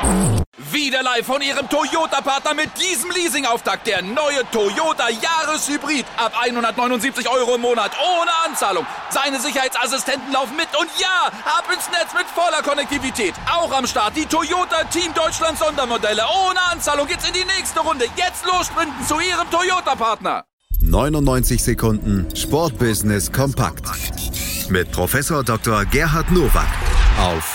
Wieder live von Ihrem Toyota-Partner mit diesem Leasing-Auftakt. Der neue Toyota Jahreshybrid. Ab 179 € im Monat. Ohne Anzahlung. Seine Sicherheitsassistenten laufen mit. Und ja, ab ins Netz mit voller Konnektivität. Auch am Start die Toyota Team Deutschland Sondermodelle. Ohne Anzahlung geht's in die nächste Runde. Jetzt los sprinten zu Ihrem Toyota-Partner. 99 Sekunden Sportbusiness kompakt. Mit Professor Dr. Gerhard Nowak auf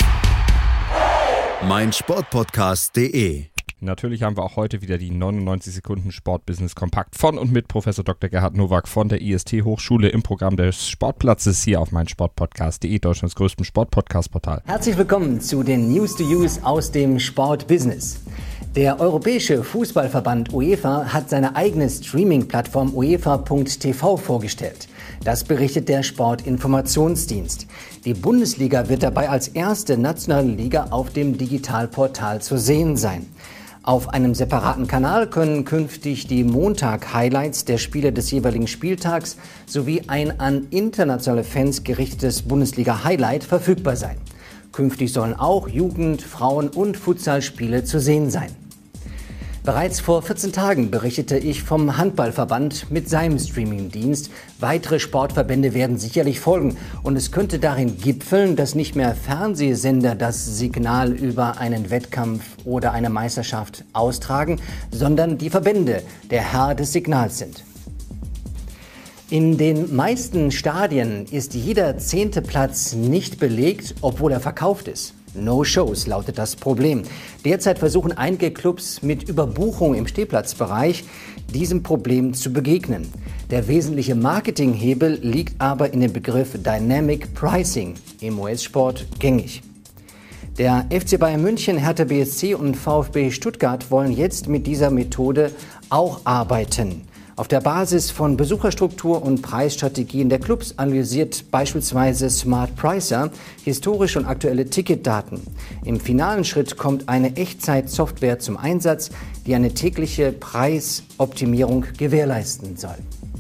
meinsportpodcast.de. Natürlich haben wir auch heute wieder die 99 Sekunden Sportbusiness kompakt von und mit Professor Dr. Gerhard Nowak von der IST Hochschule im Programm des Sportplatzes hier auf meinsportpodcast.de, Deutschlands größtem Sportpodcast-Portal. Herzlich willkommen zu den News to Use aus dem Sportbusiness. Der Europäische Fußballverband UEFA hat seine eigene Streaming-Plattform UEFA.tv vorgestellt. Das berichtet der Sportinformationsdienst. Die Bundesliga wird dabei als erste nationale Liga auf dem Digitalportal zu sehen sein. Auf einem separaten Kanal können künftig die Montag-Highlights der Spiele des jeweiligen Spieltags sowie ein an internationale Fans gerichtetes Bundesliga-Highlight verfügbar sein. Künftig sollen auch Jugend-, Frauen- und Futsalspiele zu sehen sein. Bereits vor 14 Tagen berichtete ich vom Handballverband mit seinem Streamingdienst. Weitere Sportverbände werden sicherlich folgen. Und es könnte darin gipfeln, dass nicht mehr Fernsehsender das Signal über einen Wettkampf oder eine Meisterschaft austragen, sondern die Verbände der Herr des Signals sind. In den meisten Stadien ist jeder 10. Platz nicht belegt, obwohl er verkauft ist. No-Shows lautet das Problem. Derzeit versuchen einige Clubs mit Überbuchung im Stehplatzbereich diesem Problem zu begegnen. Der wesentliche Marketinghebel liegt aber in dem Begriff Dynamic Pricing, im US-Sport gängig. Der FC Bayern München, Hertha BSC und VfB Stuttgart wollen jetzt mit dieser Methode auch arbeiten. Auf der Basis von Besucherstruktur und Preisstrategien der Clubs analysiert beispielsweise Smart Pricer historische und aktuelle Ticketdaten. Im finalen Schritt kommt eine Echtzeit-Software zum Einsatz, die eine tägliche Preisoptimierung gewährleisten soll.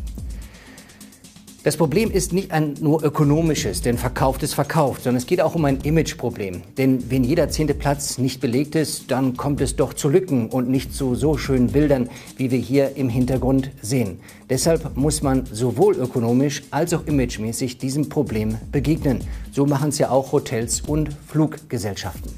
Das Problem ist nicht ein nur ökonomisches, denn verkauft ist verkauft, sondern es geht auch um ein Imageproblem. Denn wenn jeder 10. Platz nicht belegt ist, dann kommt es doch zu Lücken und nicht zu so schönen Bildern, wie wir hier im Hintergrund sehen. Deshalb muss man sowohl ökonomisch als auch imagemäßig diesem Problem begegnen. So machen es ja auch Hotels und Fluggesellschaften.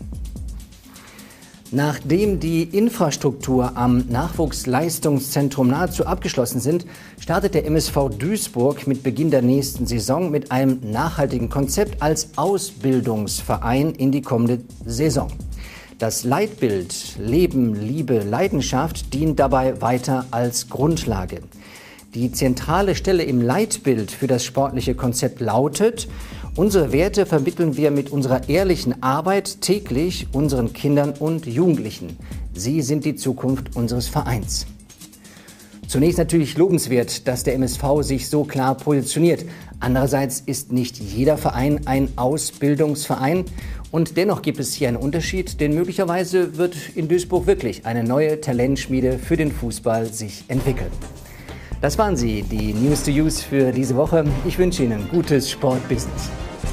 Nachdem die Infrastruktur am Nachwuchsleistungszentrum nahezu abgeschlossen sind, startet der MSV Duisburg mit Beginn der nächsten Saison mit einem nachhaltigen Konzept als Ausbildungsverein in die kommende Saison. Das Leitbild Leben, Liebe, Leidenschaft dient dabei weiter als Grundlage. Die zentrale Stelle im Leitbild für das sportliche Konzept lautet: Unsere Werte vermitteln wir mit unserer ehrlichen Arbeit täglich unseren Kindern und Jugendlichen. Sie sind die Zukunft unseres Vereins. Zunächst natürlich lobenswert, dass der MSV sich so klar positioniert. Andererseits ist nicht jeder Verein ein Ausbildungsverein. Und dennoch gibt es hier einen Unterschied, denn möglicherweise wird in Duisburg wirklich eine neue Talentschmiede für den Fußball sich entwickeln. Das waren sie, die News to Use für diese Woche. Ich wünsche Ihnen gutes Sportbusiness.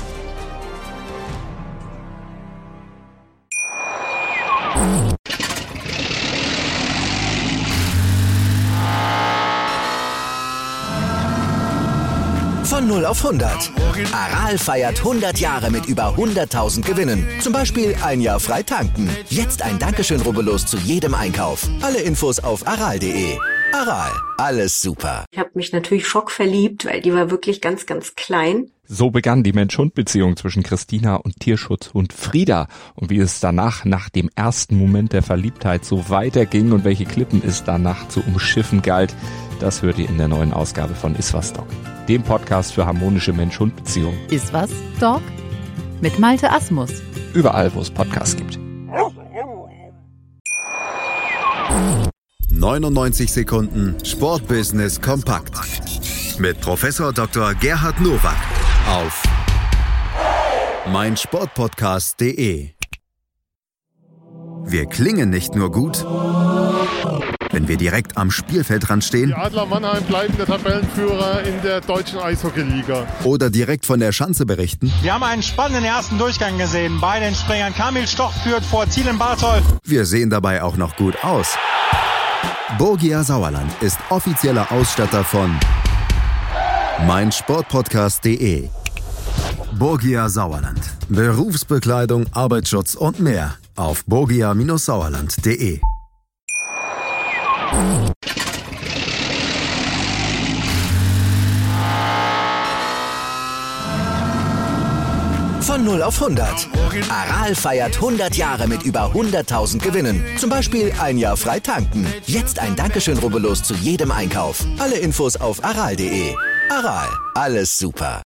Von 0 auf 100. Aral feiert 100 Jahre mit über 100.000 Gewinnen. Zum Beispiel ein Jahr frei tanken. Jetzt ein Dankeschön, rubbellos zu jedem Einkauf. Alle Infos auf aral.de. Aral, alles super. Ich habe mich natürlich schockverliebt, weil die war wirklich ganz, ganz klein. So begann die Mensch-Hund-Beziehung zwischen Christina und Tierschutzhund Frieda. Und wie es danach, nach dem ersten Moment der Verliebtheit, so weiterging und welche Klippen es danach zu umschiffen galt, das hört ihr in der neuen Ausgabe von Iswas Dog, dem Podcast für harmonische Mensch-Hund-Beziehungen. Iswas Dog? Mit Malte Asmus. Überall, wo es Podcasts gibt. 99 Sekunden Sportbusiness kompakt. Mit Professor Dr. Gerhard Nowak auf meinsportpodcast.de. Wir klingen nicht nur gut, wenn wir direkt am Spielfeldrand stehen? Die Adler Mannheim bleiben der Tabellenführer in der deutschen Eishockeyliga. Oder direkt von der Schanze berichten? Wir haben einen spannenden ersten Durchgang gesehen. Bei den Springern Kamil Stoch führt vor Ziel in Bartol. Wir sehen dabei auch noch gut aus. Borgia Sauerland ist offizieller Ausstatter von meinsportpodcast.de. Borgia Sauerland. Berufsbekleidung, Arbeitsschutz und mehr auf borgia-sauerland.de. Von 0 auf 100. Aral feiert 100 Jahre mit über 100.000 Gewinnen. Zum Beispiel ein Jahr frei tanken. Jetzt ein Dankeschön, rubbellos zu jedem Einkauf. Alle Infos auf aral.de. Aral, alles super.